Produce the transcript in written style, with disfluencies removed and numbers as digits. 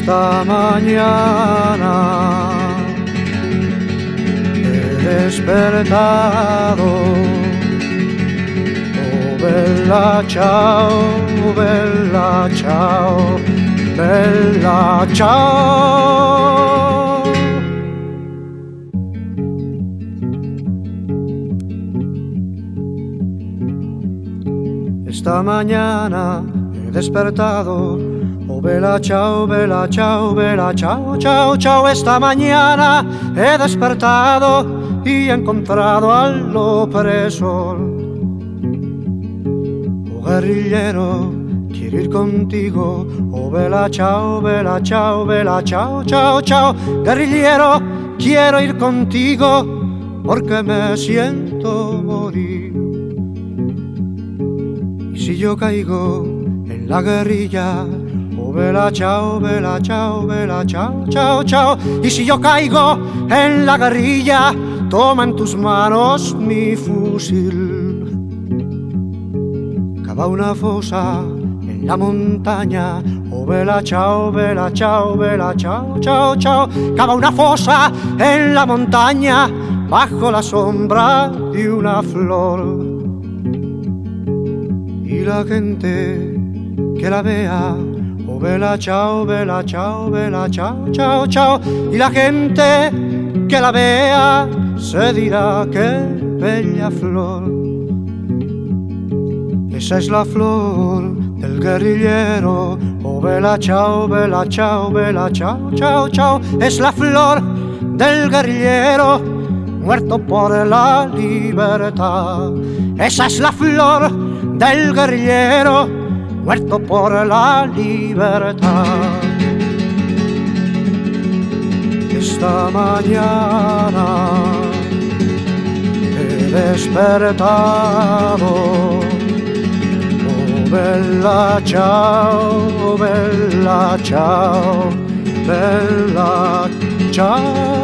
Esta mañana he despertado. Oh, bella ciao, bella ciao, bella ciao. Esta mañana he despertado. Oh, bella ciao, bella ciao, bella ciao, ciao, ciao. Esta mañana he despertado y he encontrado al opresor. Oh, guerrillero, quiero ir contigo. Oh, bella ciao, bella ciao, bella ciao, ciao, ciao. Guerrillero, quiero ir contigo porque me siento morir. Y si yo caigo en la guerrilla, oh, bella ciao, bella ciao, bella ciao, ciao, ciao. Y si yo caigo en la guerrilla, toma en tus manos mi fusil. Cava una fosa en la montaña. Oh, bella ciao, bella ciao, bella ciao, ciao, ciao. Cava una fosa en la montaña bajo la sombra de una flor. Y la gente que la vea, oh, bella ciao, bella ciao, bella ciao, ciao, ciao. Y la gente que la vea se dirá qué bella flor. Esa es la flor del guerrillero. Oh, bella ciao, bella ciao, bella ciao, ciao, ciao. Es la flor del guerrillero muerto por la libertad. Esa es la flor del guerrillero muerto por la libertad. Esta mañana he despertado. Oh, bella ciao, bella ciao, bella ciao.